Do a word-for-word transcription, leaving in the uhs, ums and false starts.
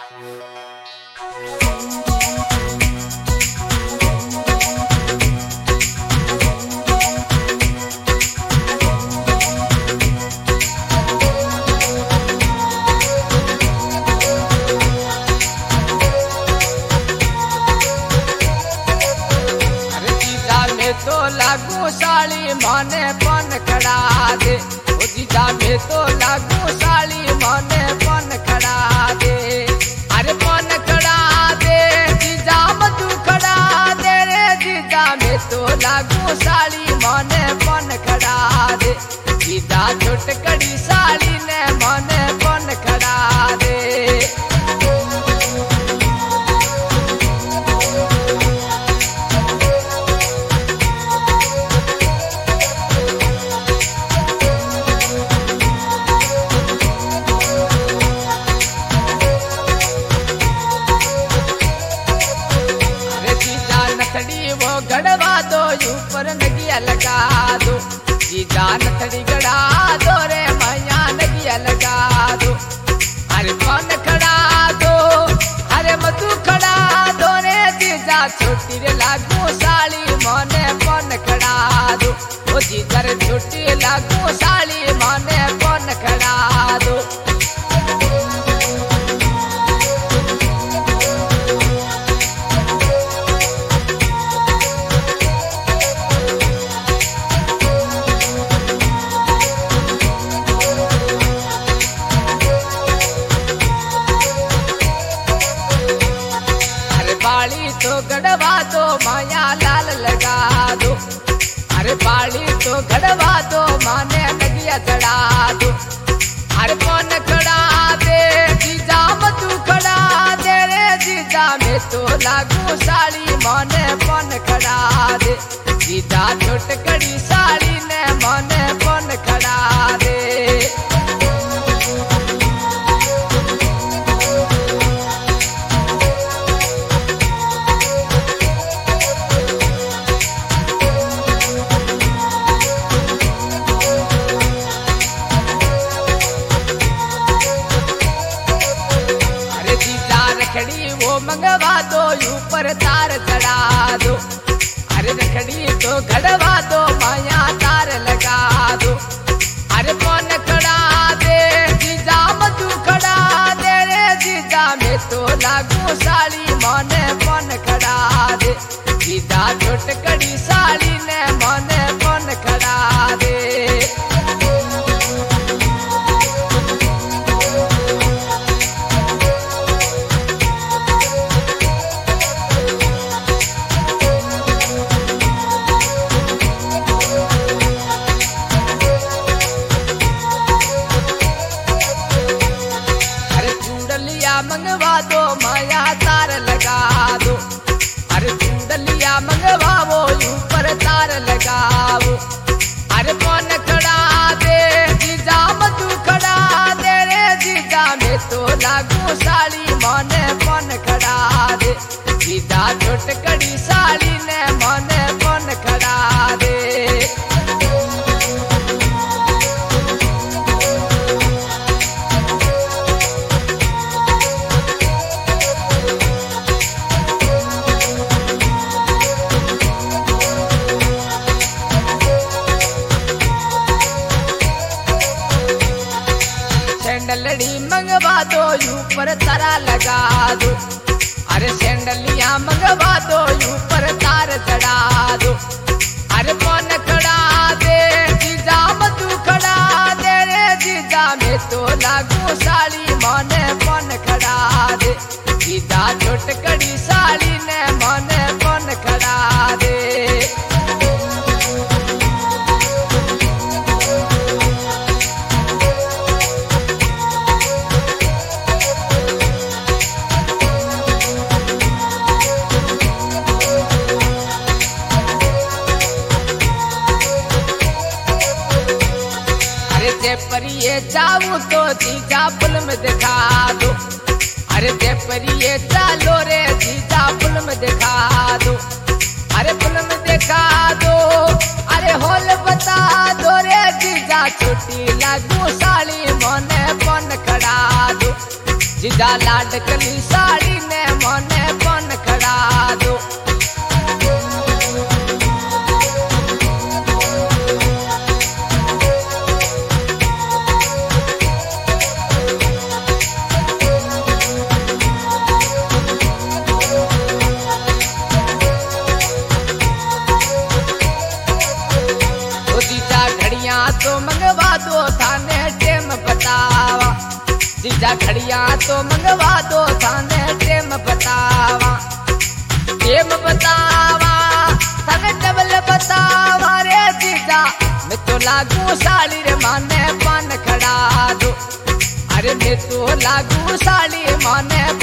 तो लागू साली माने पन खड़ा दे, ओ जीजा में तो लागू साली माने पन खड़ा दे। अरे पन खड़ा दे जीजा मधु खड़ा दे रे, जीजा में तो लागू साली माने पन खड़ा दे। जीजा छोटकड़ी साली ने माने पन खड़ा दे। वो गड़वा दो ऊपर नगिया लगा दो, जीजा नथड़ी गड़ा दो रे मैया नगिया लगा दो। अरे पन खड़ा दो, अरे मधु खड़ा दो रे, जीजा छोटी रे लागू साली माने पन खड़ा दो। ओ जीजा रे छोटी लागू साली माने पन खड़ा दो। बाली तो गड़वा दो माया लाल लगा दो, अरे बाली तो गड़वा दो माने नगिया चढ़ा दो। अरे पन खड़ा दे जीजा मधु खड़ा दे रे, जीजा में तो लागू साली माने पन खड़ा दे। जीजा छोटकड़ी साली ने माने पन खड़ा दे। रखड़ी वो मंगवा दो ऊपर तार चढ़ा दो, अरे रखड़ी तो घड़वा दो माया तार लगा दो। अरे पन खड़ा दे जीजा मधु खड़ा दे रे, जीजा में तो लागू साली माने पन खड़ा दे। जीजा छोटकड़ी साली ने माने पन खड़ा दे। मंगवा दो माया तार लगा दो, अरे चुंदलिया मंगवा वो ऊपर तार लगाओ। अरे पन खड़ा दे जीजा मधु खड़ा दे रे, जीजा में तो लागू साली माने पन खड़ा दे। जीजा छोटकड़ी साली ने माने पन खड़ा दे। सैंडलड़ी मंगवा दो ऊपर तारा लगा दो, अरे सैंडलिया मंगवा दो ऊपर तार चढ़ा दो। अरे पन खड़ा दे जीजा मधु खड़ा दे रे, जीजा में तो लागू साली माने पन खड़ा दे। जीजा छोटकड़ी साली ने माने पन खड़ा दे। परिये जाऊं तो जीजा फिल्म दिखा दो, अरे जे परिये चालो रे जीजा फिल्म दिखा दो। अरे फिल्म दिखा दो, अरे हॉल बता दो रे जीजा छोटी लागू साली मोने पन खड़ा दो। जीजा लाडकली साड़ी ने मोने पन खड़ा दो। तो मंगवा दो थाने टेम बतावा, जीजा घड़िया तो मंगवा दो थाने टेम बतावा, टेम बतावा थाने डबल बतावा रे जीजा, मैं तो लागू साड़ी रे माने पान खड़ा दो। अरे मैं तो लागू साड़ी माने